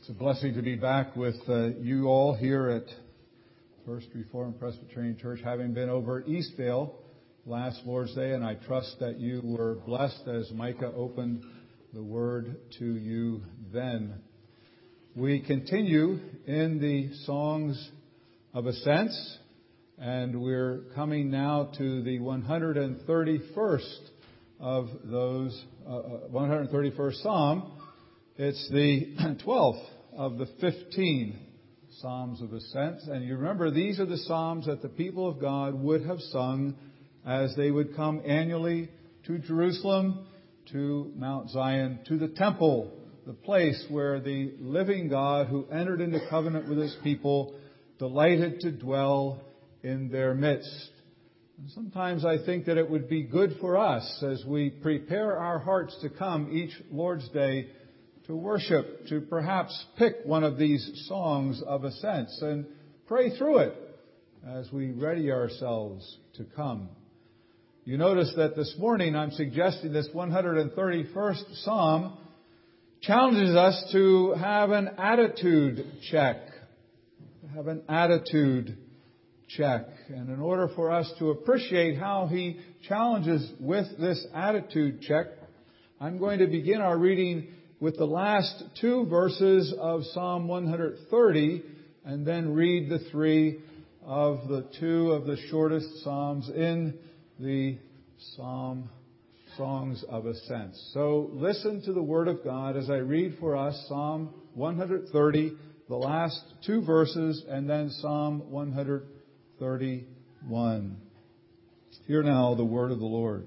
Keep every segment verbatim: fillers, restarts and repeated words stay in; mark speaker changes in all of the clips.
Speaker 1: It's a blessing to be back with uh, you all here at First Reformed Presbyterian Church, having been over at Eastvale last Lord's Day, and I trust that you were blessed as Micah opened the Word to you then. We continue in the Songs of Ascents, and we're coming now to the one hundred thirty-first of those, uh, one hundred thirty-first Psalm. It's the twelfth of the fifteen Psalms of Ascent. And you remember, these are the Psalms that the people of God would have sung as they would come annually to Jerusalem, to Mount Zion, to the temple, the place where the living God who entered into covenant with His people delighted to dwell in their midst. And sometimes I think that it would be good for us as we prepare our hearts to come each Lord's Day to worship, to perhaps pick one of these songs of ascents and pray through it as we ready ourselves to come. You notice that this morning I'm suggesting this one hundred thirty-first Psalm challenges us to have an attitude check. Have an attitude check. And in order for us to appreciate how he challenges with this attitude check, I'm going to begin our reading with the last two verses of Psalm one hundred thirty, and then read the three of the two of the shortest Psalms in the Psalm Songs of Ascents. So listen to the Word of God as I read for us Psalm one hundred thirty, the last two verses, and then Psalm one hundred thirty-one. Hear now the word of the Lord.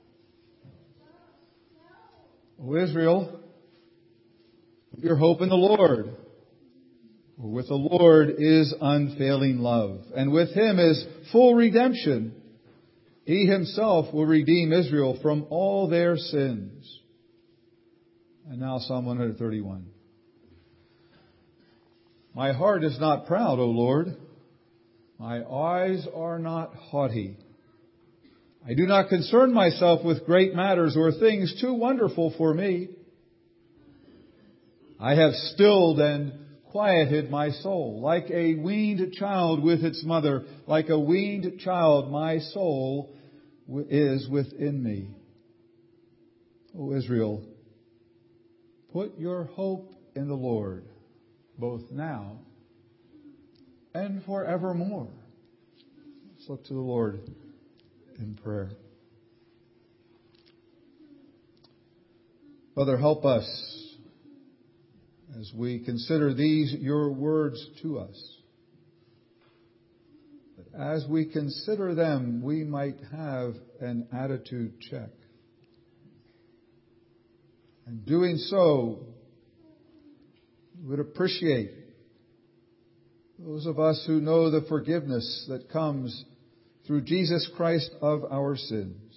Speaker 1: O Israel, put your hope in the Lord. For with the Lord is unfailing love, and with Him is full redemption. He Himself will redeem Israel from all their sins. And now Psalm one hundred thirty-one. My heart is not proud, O Lord. My eyes are not haughty. I do not concern myself with great matters or things too wonderful for me. I have stilled and quieted my soul, like a weaned child with its mother. Like a weaned child, my soul is within me. O Israel, put your hope in the Lord, both now and forevermore. Let's look to the Lord in prayer. Father, help us as we consider these, your words to us. That as we consider them, we might have an attitude check. And doing so, we would appreciate those of us who know the forgiveness that comes through Jesus Christ of our sins.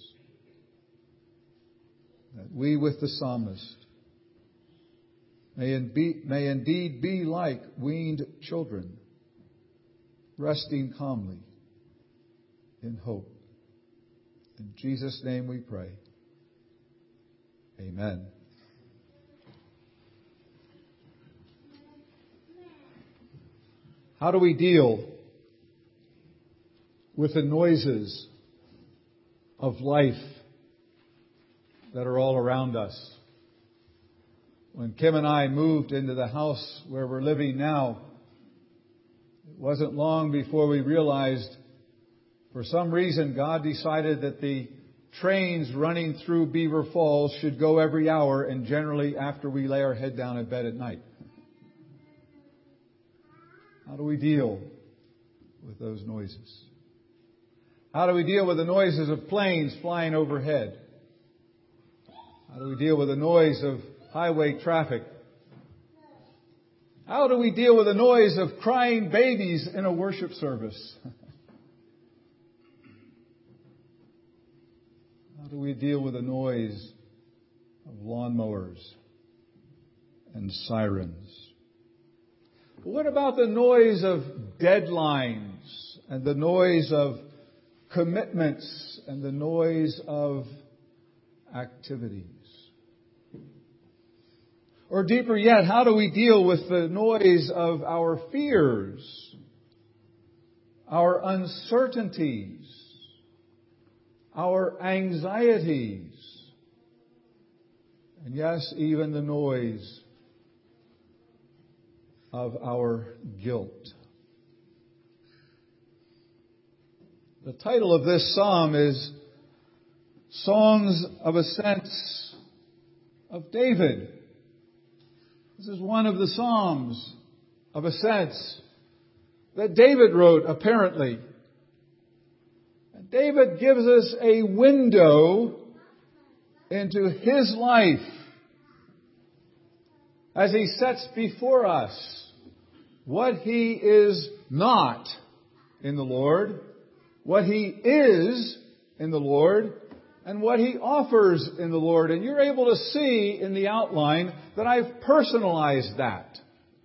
Speaker 1: That we, with the psalmist, may, in be, may indeed be like weaned children, resting calmly in hope. In Jesus' name we pray. Amen. How do we deal with the noises of life that are all around us? When Kim and I moved into the house where we're living now, it wasn't long before we realized, for some reason, God decided that the trains running through Beaver Falls should go every hour, and generally after we lay our head down in bed at night. How do we deal with those noises? How do we deal with the noises of planes flying overhead? How do we deal with the noise of highway traffic? How do we deal with the noise of crying babies in a worship service? How do we deal with the noise of lawnmowers and sirens? What about the noise of deadlines and the noise of commitments and the noise of activities? Or deeper yet, how do we deal with the noise of our fears, our uncertainties, our anxieties, and yes, even the noise of our guilt? The title of this psalm is Songs of Ascents of David. This is one of the Psalms of Ascents that David wrote, apparently. And David gives us a window into his life as he sets before us what he is not in the Lord, what he is in the Lord, and what he offers in the Lord. And you're able to see in the outline that I've personalized that.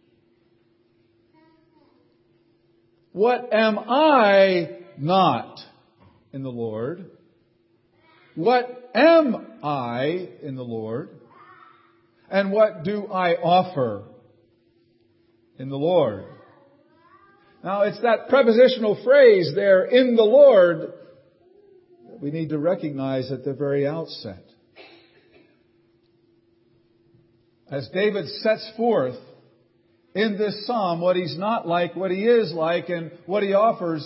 Speaker 1: What am I not in the Lord? What am I in the Lord? And what do I offer in the Lord? Now, it's that prepositional phrase there, in the Lord, we need to recognize at the very outset. As David sets forth in this psalm what he's not like, what he is like, and what he offers,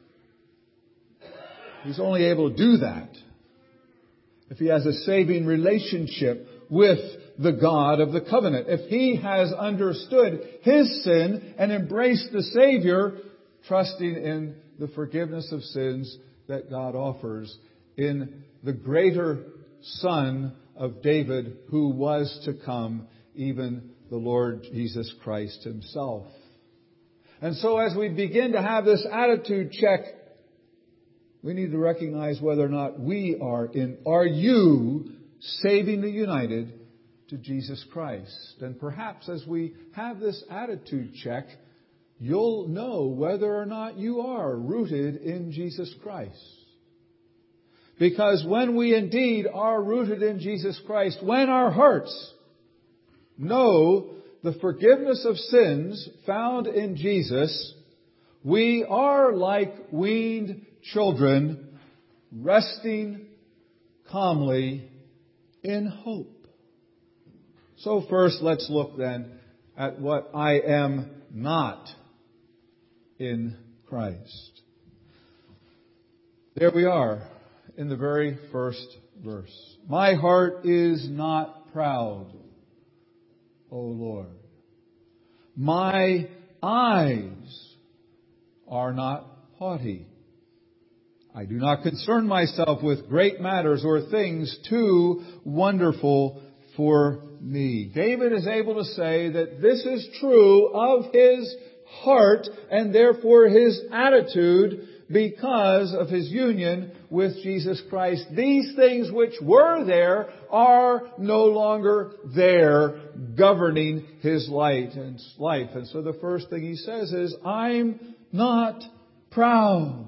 Speaker 1: he's only able to do that if he has a saving relationship with the God of the covenant. If he has understood his sin and embraced the Savior, trusting in the forgiveness of sins that God offers in the greater Son of David who was to come, even the Lord Jesus Christ himself. And so as we begin to have this attitude check, we need to recognize whether or not we are in, are you savingly united to Jesus Christ? And perhaps as we have this attitude check, you'll know whether or not you are rooted in Jesus Christ. Because when we indeed are rooted in Jesus Christ, when our hearts know the forgiveness of sins found in Jesus, we are like weaned children resting calmly in hope. So first, let's look then at what I am not in Christ. There we are in the very first verse. My heart is not proud, O Lord. My eyes are not haughty. I do not concern myself with great matters or things too wonderful for me. David is able to say that this is true of his heart and therefore his attitude because of his union with Jesus Christ. These things which were there are no longer there, governing his life. And so the first thing he says is, I'm not proud.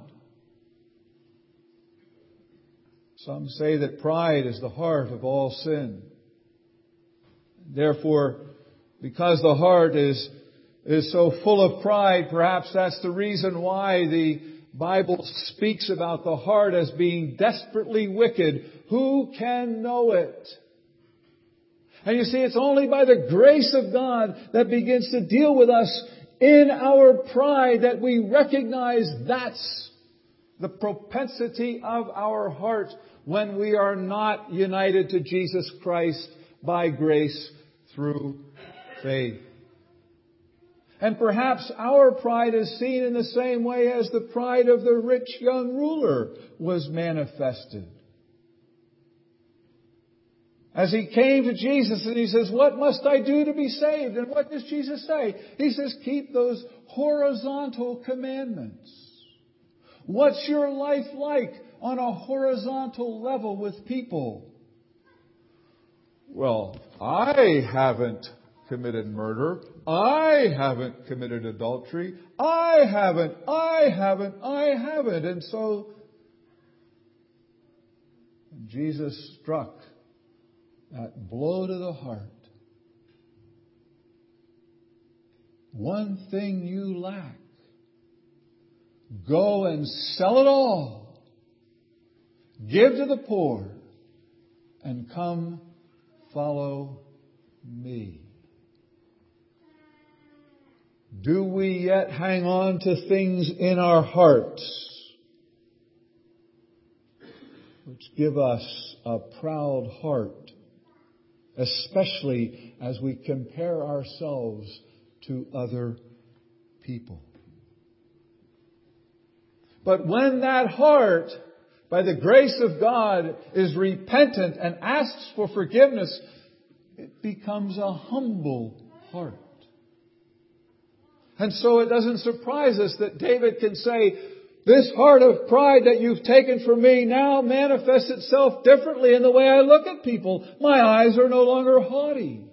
Speaker 1: Some say that pride is the heart of all sin. Therefore, because the heart is, is so full of pride, perhaps that's the reason why the Bible speaks about the heart as being desperately wicked. Who can know it? And you see, it's only by the grace of God that begins to deal with us in our pride that we recognize that's the propensity of our heart when we are not united to Jesus Christ by grace through faith. And perhaps our pride is seen in the same way as the pride of the rich young ruler was manifested. As he came to Jesus and he says, what must I do to be saved? And what does Jesus say? He says, keep those horizontal commandments. What's your life like on a horizontal level with people? Well, I haven't committed murder. I haven't committed adultery. I haven't, I haven't, I haven't. And so Jesus struck that blow to the heart. one thing you lack. Go and sell it all. Give to the poor. And come follow me. Do we yet hang on to things in our hearts which give us a proud heart, especially as we compare ourselves to other people? But when that heart, by the grace of God, is repentant and asks for forgiveness, it becomes a humble heart. And so it doesn't surprise us that David can say, this heart of pride that you've taken from me now manifests itself differently in the way I look at people. My eyes are no longer haughty.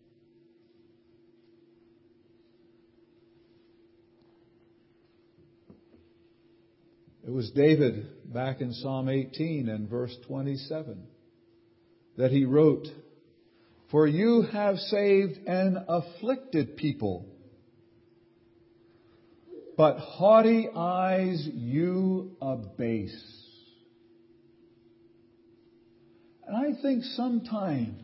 Speaker 1: It was David back in Psalm eighteen and verse twenty-seven that he wrote, "For you have saved an afflicted people, but haughty eyes you abase." And I think sometimes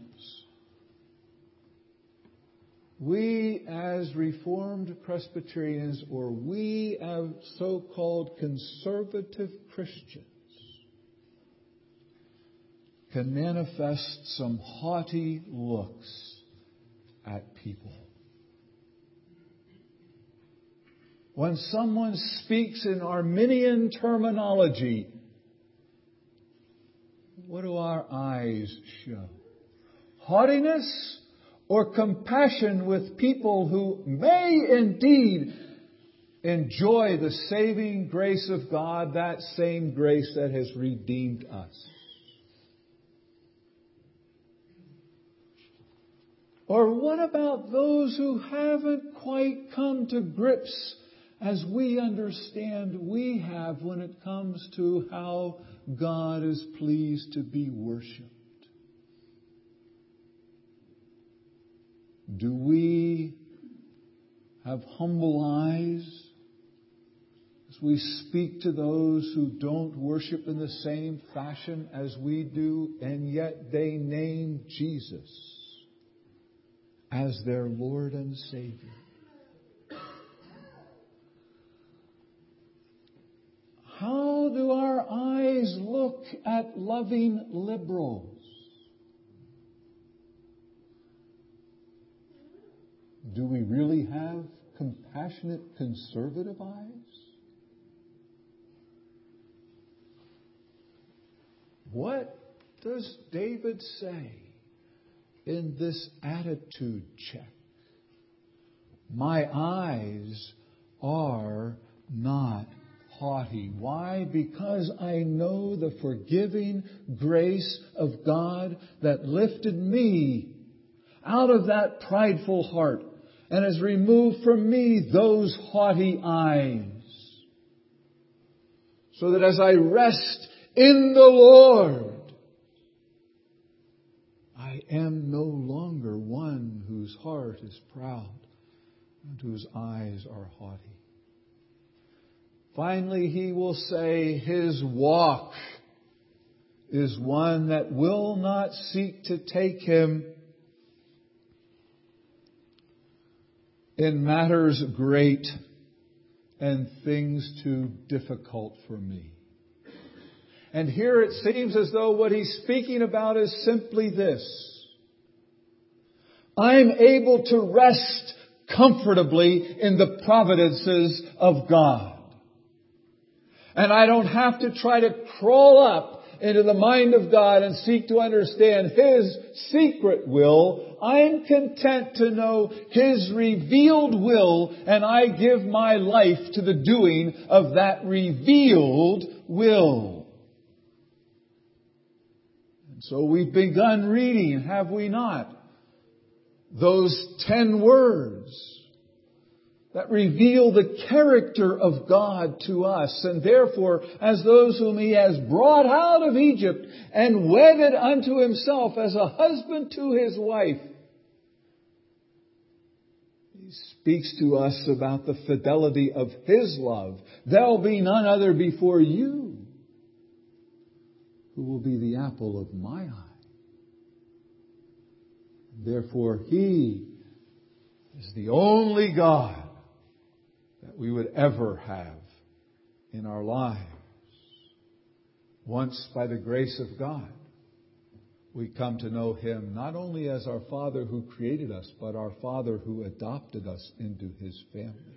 Speaker 1: we as Reformed Presbyterians, or we as so-called conservative Christians, can manifest some haughty looks at people. When someone speaks in Arminian terminology, what do our eyes show? Haughtiness or compassion with people who may indeed enjoy the saving grace of God, that same grace that has redeemed us? Or what about those who haven't quite come to grips as we understand we have when it comes to how God is pleased to be worshipped? Do we have humble eyes as we speak to those who don't worship in the same fashion as we do, and yet they name Jesus as their Lord and Savior? How do our eyes look at loving liberals? Do we really have compassionate conservative eyes? What does David say in this attitude check? My eyes are not haughty. Why? Because I know the forgiving grace of God that lifted me out of that prideful heart and has removed from me those haughty eyes. So that as I rest in the Lord, I am no longer one whose heart is proud and whose eyes are haughty. Finally, he will say his walk is one that will not seek to take him in matters great and things too difficult for me. And here it seems as though what he's speaking about is simply this: I'm able to rest comfortably in the providences of God. And I don't have to try to crawl up into the mind of God and seek to understand His secret will. I'm content to know His revealed will, and I give my life to the doing of that revealed will. And so we've begun reading, have we not? Those ten words that reveal the character of God to us. And therefore, as those whom He has brought out of Egypt and wedded unto Himself as a husband to his wife, He He speaks to us about the fidelity of His love. There'll be none other before you who will be the apple of my eye. Therefore, He is the only God that we would ever have in our lives. Once, by the grace of God, we come to know Him not only as our Father who created us, but our Father who adopted us into His family.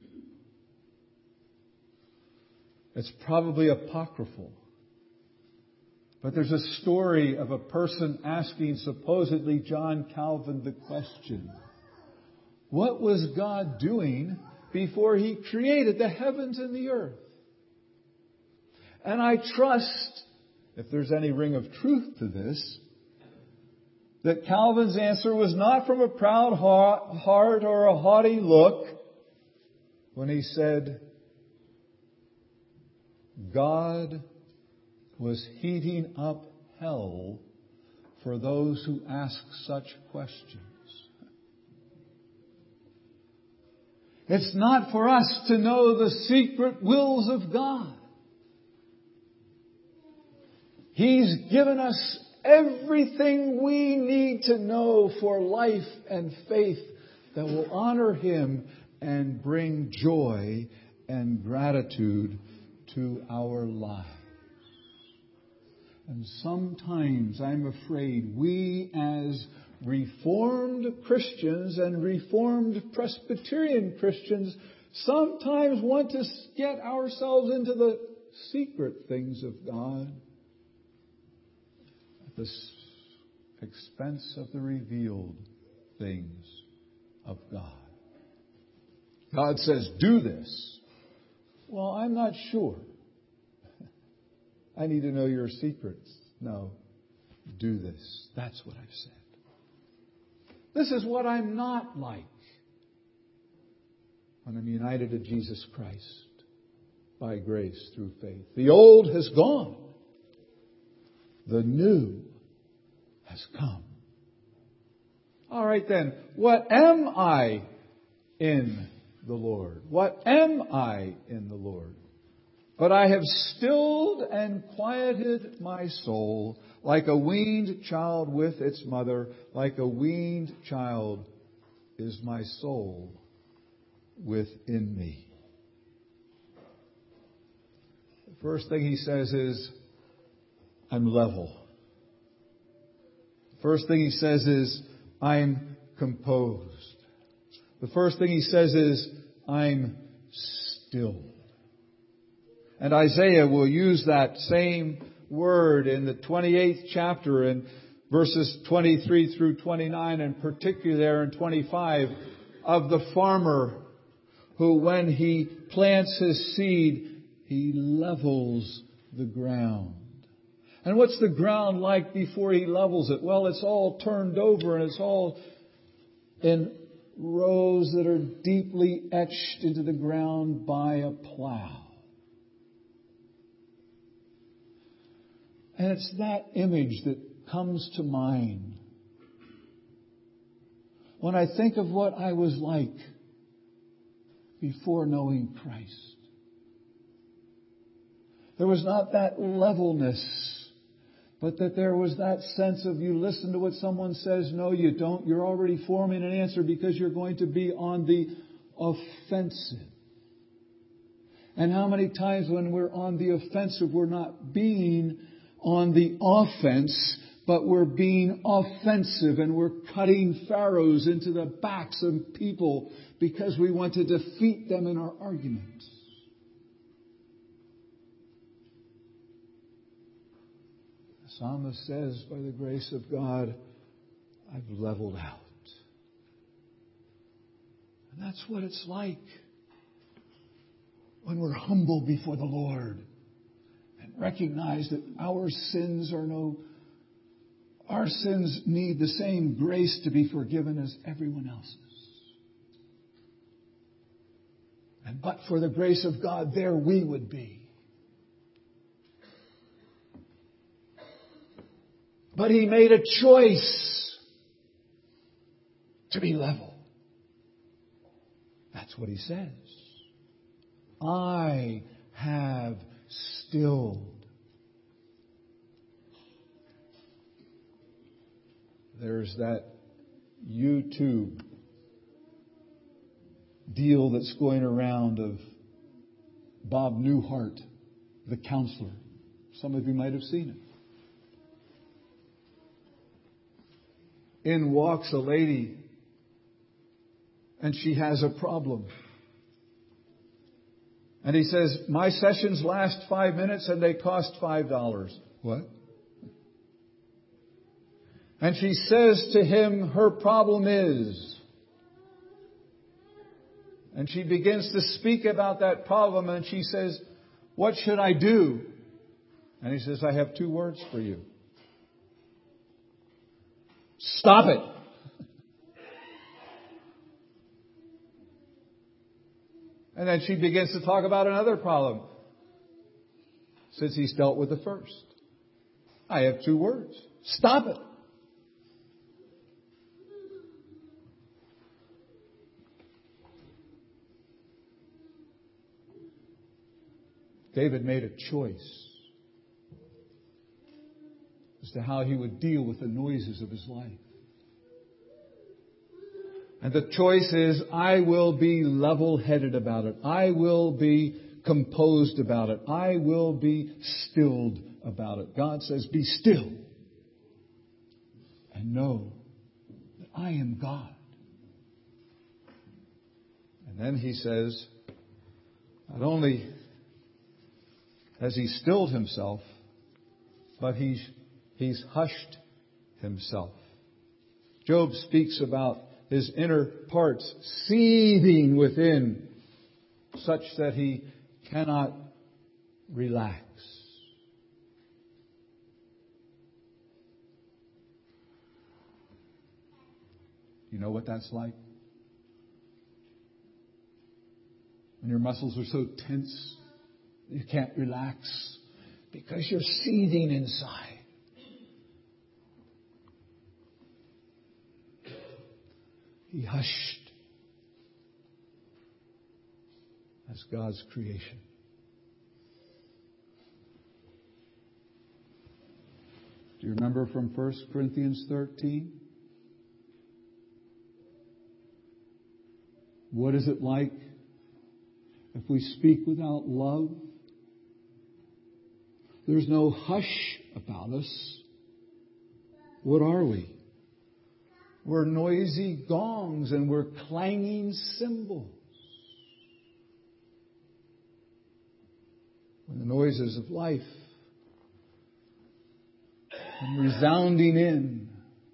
Speaker 1: It's probably apocryphal, but there's a story of a person asking supposedly John Calvin the question, what was God doing before He created the heavens and the earth? And I trust, if there's any ring of truth to this, that Calvin's answer was not from a proud heart or a haughty look when he said, God was heating up hell for those who ask such questions. It's not for us to know the secret wills of God. He's given us everything we need to know for life and faith that will honor Him and bring joy and gratitude to our lives. And sometimes I'm afraid we as Reformed Christians and Reformed Presbyterian Christians sometimes want to get ourselves into the secret things of God at the expense of the revealed things of God. God says, do this. Well, I'm not sure. I need to know your secrets. No, do this. That's what I've said. This is what I'm not like when I'm united to Jesus Christ by grace through faith. The old has gone. The new has come. All right then, what am I in the Lord? What am I in the Lord? But I have stilled and quieted my soul like a weaned child with its mother. Like a weaned child is my soul within me. The first thing he says is, I'm level. First thing he says is, I'm composed. The first thing he says is, I'm still. And Isaiah will use that same word in the twenty-eighth chapter in verses twenty-three through twenty-nine, and particularly there in twenty-five, of the farmer who, when he plants his seed, he levels the ground. And what's the ground like before he levels it? Well, it's all turned over and it's all in rows that are deeply etched into the ground by a plow. And it's that image that comes to mind when I think of what I was like before knowing Christ. There was not that levelness, but that there was that sense of, you listen to what someone says, no you don't. You're already forming an answer because you're going to be on the offensive. And how many times when we're on the offensive, we're not being on the offense, but we're being offensive and we're cutting farrows into the backs of people because we want to defeat them in our arguments. The psalmist says, by the grace of God, I've leveled out. And that's what it's like when we're humble before the Lord. Recognize that our sins are no, our sins need the same grace to be forgiven as everyone else's. And but for the grace of God, there we would be. But He made a choice to be level. That's what he says. I have stilled. There's that YouTube deal that's going around of Bob Newhart, the counselor. Some of you might have seen it. In walks a lady, and she has a problem. And he says, my sessions last five minutes and they cost five dollars. What? And she says to him, her problem is. And she begins to speak about that problem, and she says, what should I do? And he says, I have two words for you. Stop it. And then she begins to talk about another problem, since he's dealt with the first. I have two words. Stop it. David made a choice as to how he would deal with the noises of his life. And the choice is, I will be level-headed about it. I will be composed about it. I will be stilled about it. God says, be still and know that I am God. And then he says, not only has he stilled himself, but he's, he's hushed himself. Job speaks about his inner parts seething within, such that he cannot relax. You know what that's like? When your muscles are so tense, you can't relax because you're seething inside. He hushed as God's creation. Do you remember from First Corinthians thirteen? What is it like if we speak without love? There's no hush about us. What are we? We're noisy gongs and we're clanging cymbals. When the noises of life come resounding in,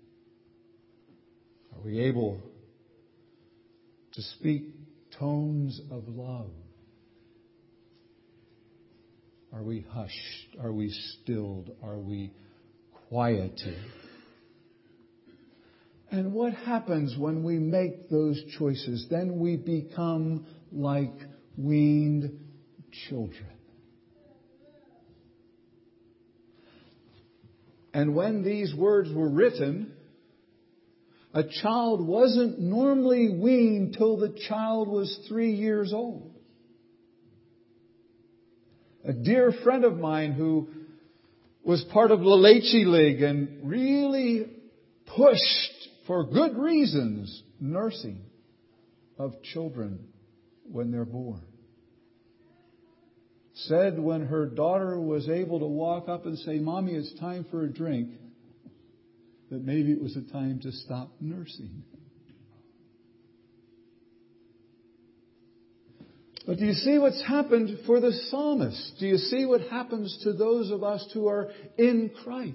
Speaker 1: are we able to speak tones of love? Are we hushed? Are we stilled? Are we quieted? And what happens when we make those choices? Then we become like weaned children. And when these words were written, a child wasn't normally weaned till the child was three years old. A dear friend of mine who was part of La Leche League and really pushed, for good reasons, nursing of children when they're born, said when her daughter was able to walk up and say, Mommy, it's time for a drink, that maybe it was a time to stop nursing. But do you see what's happened for the psalmist? Do you see what happens to those of us who are in Christ?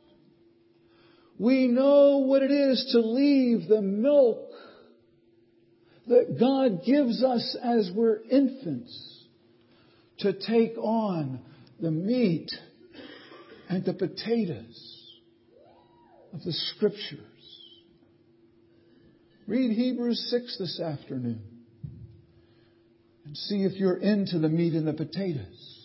Speaker 1: We know what it is to leave the milk that God gives us as we're infants, to take on the meat and the potatoes of the Scriptures. Read Hebrews six this afternoon and see if you're into the meat and the potatoes.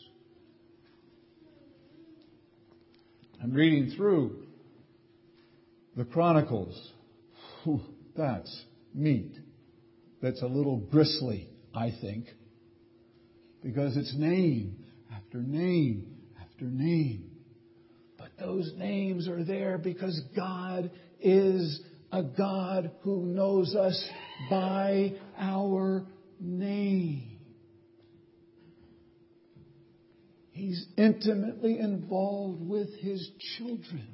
Speaker 1: I'm reading through the Chronicles. Whew, that's meat. that's a little bristly, I think, because it's name after name after name. But those names are there because God is a God who knows us by our name. He's intimately involved with His children.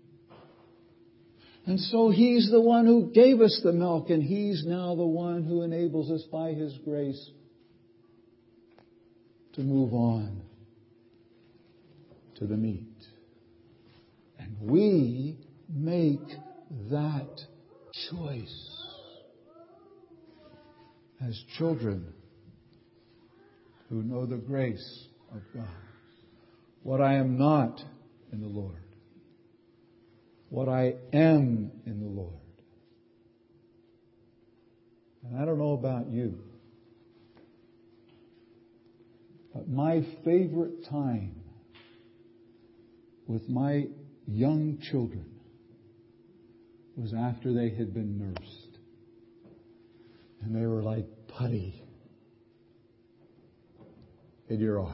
Speaker 1: And so He's the one who gave us the milk, and He's now the one who enables us by His grace to move on to the meat. And we make that choice as children who know the grace of God. What I am not in the Lord. What I am in the Lord. And I don't know about you, but my favorite time with my young children was after they had been nursed. And they were like putty in your arms.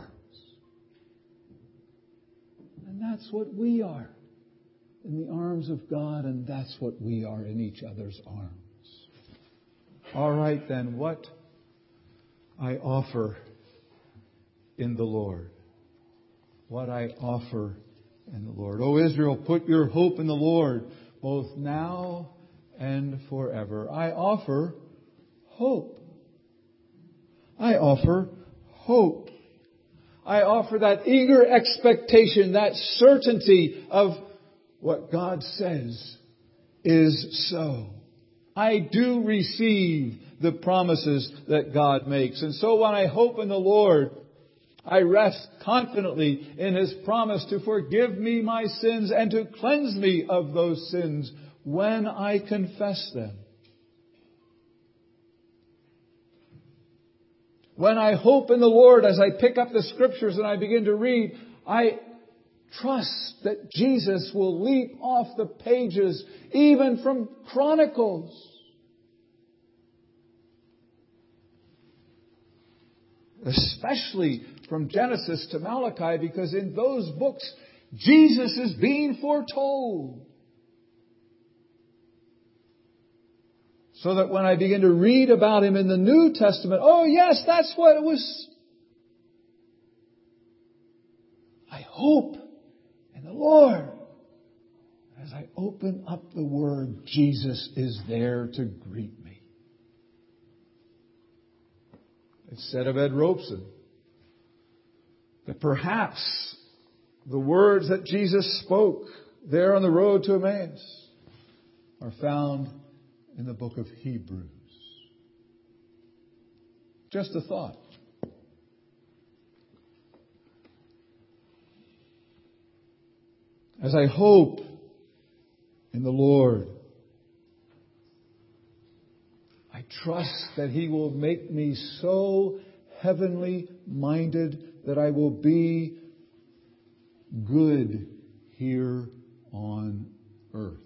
Speaker 1: And that's what we are in the arms of God, and that's what we are in each other's arms. All right, then, what I offer in the Lord. What I offer in the Lord. O Israel, put your hope in the Lord, both now and forever. I offer hope. I offer hope. I offer that eager expectation, that certainty of what God says is so. I do receive the promises that God makes. And so when I hope in the Lord, I rest confidently in His promise to forgive me my sins and to cleanse me of those sins when I confess them. When I hope in the Lord, as I pick up the Scriptures and I begin to read, I trust that Jesus will leap off the pages, even from Chronicles. Especially from Genesis to Malachi, because in those books, Jesus is being foretold. So that when I begin to read about Him in the New Testament, oh yes, that's what it was. I hope in the Lord. As I open up the Word, Jesus is there to greet me. It's said of Ed Robeson that perhaps the words that Jesus spoke there on the road to Emmaus are found in the book of Hebrews. Just a thought. As I hope in the Lord, I trust that He will make me so heavenly minded that I will be good here on earth.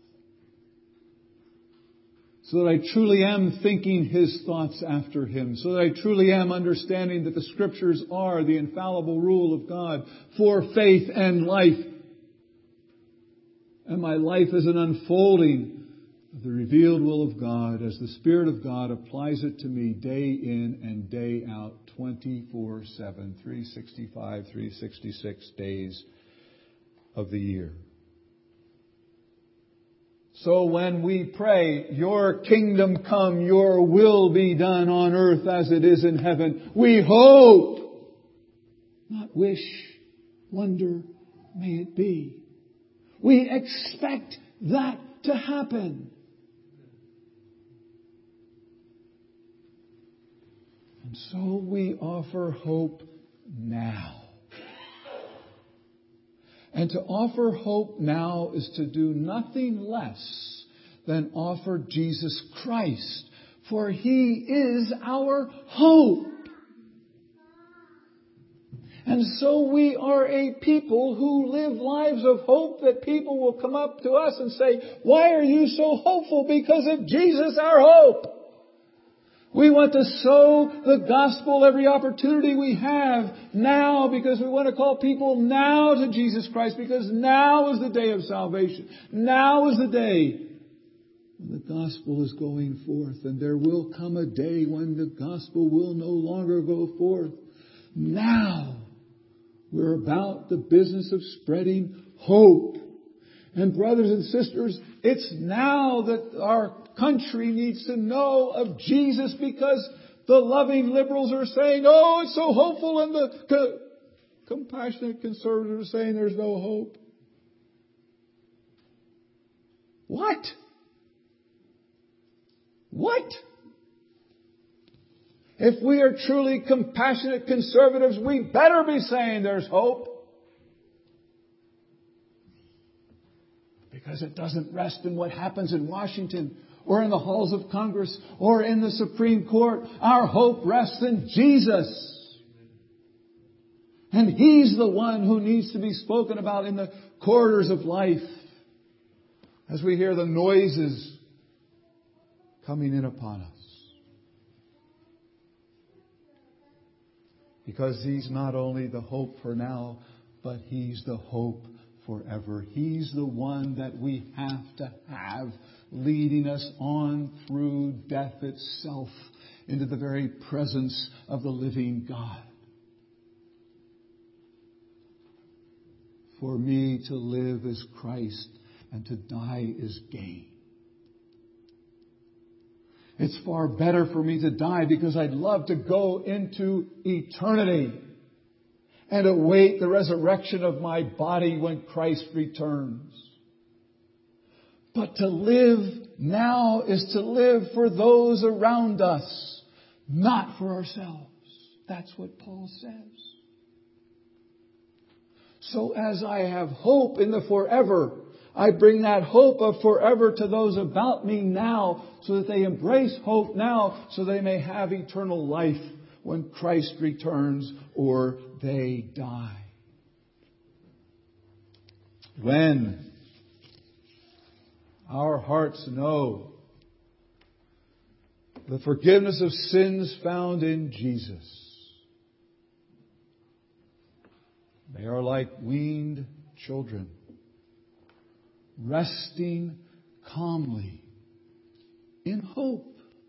Speaker 1: So that I truly am thinking His thoughts after Him. So that I truly am understanding that the Scriptures are the infallible rule of God for faith and life. And my life is an unfolding of the revealed will of God as the Spirit of God applies it to me day in and day out, twenty-four seven, three sixty-five, three sixty-six days of the year. So when we pray, your kingdom come, your will be done on earth as it is in heaven, we hope, not wish, wonder, may it be. We expect that to happen. And so we offer hope now. And to offer hope now is to do nothing less than offer Jesus Christ. For He is our hope. And so we are a people who live lives of hope that people will come up to us and say, why are you so hopeful? Because of Jesus, our hope. We want to sow the gospel every opportunity we have now, because we want to call people now to Jesus Christ, because now is the day of salvation. Now is the day when the gospel is going forth. And there will come a day when the gospel will no longer go forth. Now we're about the business of spreading hope. And brothers and sisters, it's now that our country needs to know of Jesus, because the loving liberals are saying, oh, it's so hopeful, and the co- compassionate conservatives are saying there's no hope. What? What? If we are truly compassionate conservatives, we better be saying there's hope. Because it doesn't rest in what happens in Washington or in the halls of Congress or in the Supreme Court. Our hope rests in Jesus. And He's the one who needs to be spoken about in the corridors of life as we hear the noises coming in upon us. Because He's not only the hope for now, but He's the hope forever. He's the one that we have to have, leading us on through death itself into the very presence of the living God. For me to live is Christ, and to die is gain. It's far better for me to die, because I'd love to go into eternity and await the resurrection of my body when Christ returns. But to live now is to live for those around us, not for ourselves. That's what Paul says. So as I have hope in the forever, I bring that hope of forever to those about me now, so that they embrace hope now, so they may have eternal life when Christ returns or they die. When our hearts know the forgiveness of sins found in Jesus, they are like weaned children, resting calmly in hope.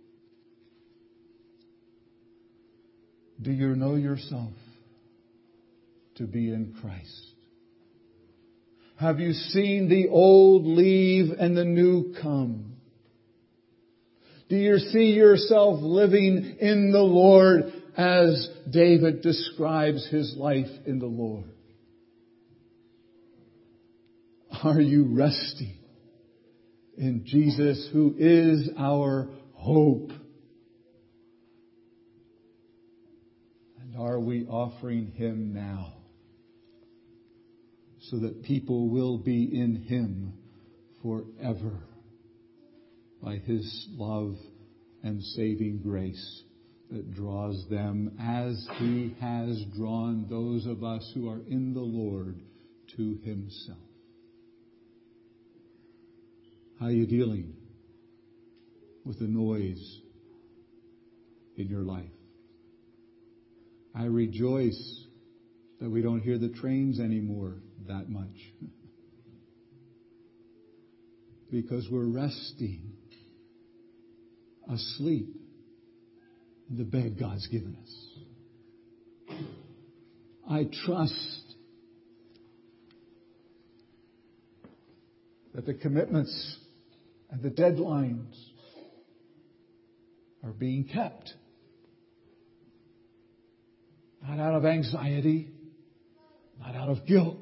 Speaker 1: Do you know yourself to be in Christ? Have you seen the old leave and the new come? Do you see yourself living in the Lord as David describes his life in the Lord? Are you resting in Jesus, who is our hope? And are we offering Him now, so that people will be in Him forever by His love and saving grace that draws them, as He has drawn those of us who are in the Lord to Himself? How are you dealing with the noise in your life? I rejoice that we don't hear the trains anymore that much, because we're resting asleep in the bed God's given us. I trust that the commitments and the deadlines are being kept. Not out of anxiety, not out of guilt,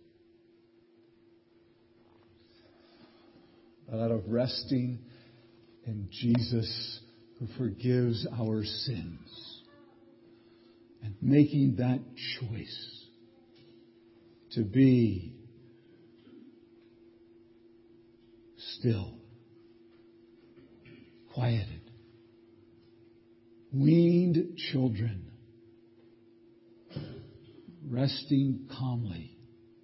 Speaker 1: but out of resting in Jesus, who forgives our sins, and making that choice to be still, quieted, weaned children, resting calmly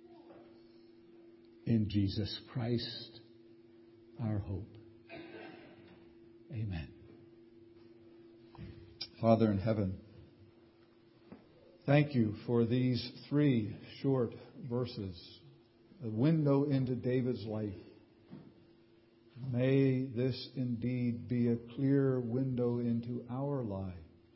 Speaker 1: in Jesus Christ, our hope. Amen. Father in heaven, thank you for these three short verses, a window into David's life. May this indeed be a clear window into our lives.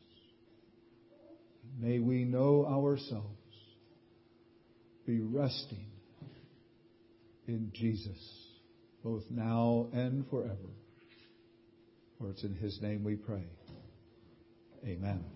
Speaker 1: May we know ourselves, be resting in Jesus, both now and forever. For it's in His name we pray. Amen.